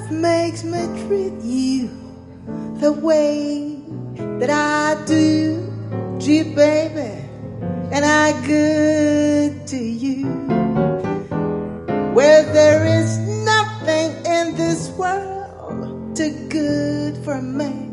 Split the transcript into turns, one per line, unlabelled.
makes me treat you the way that I do, gee baby, and I good to you. Where there is nothing in this world too good for me.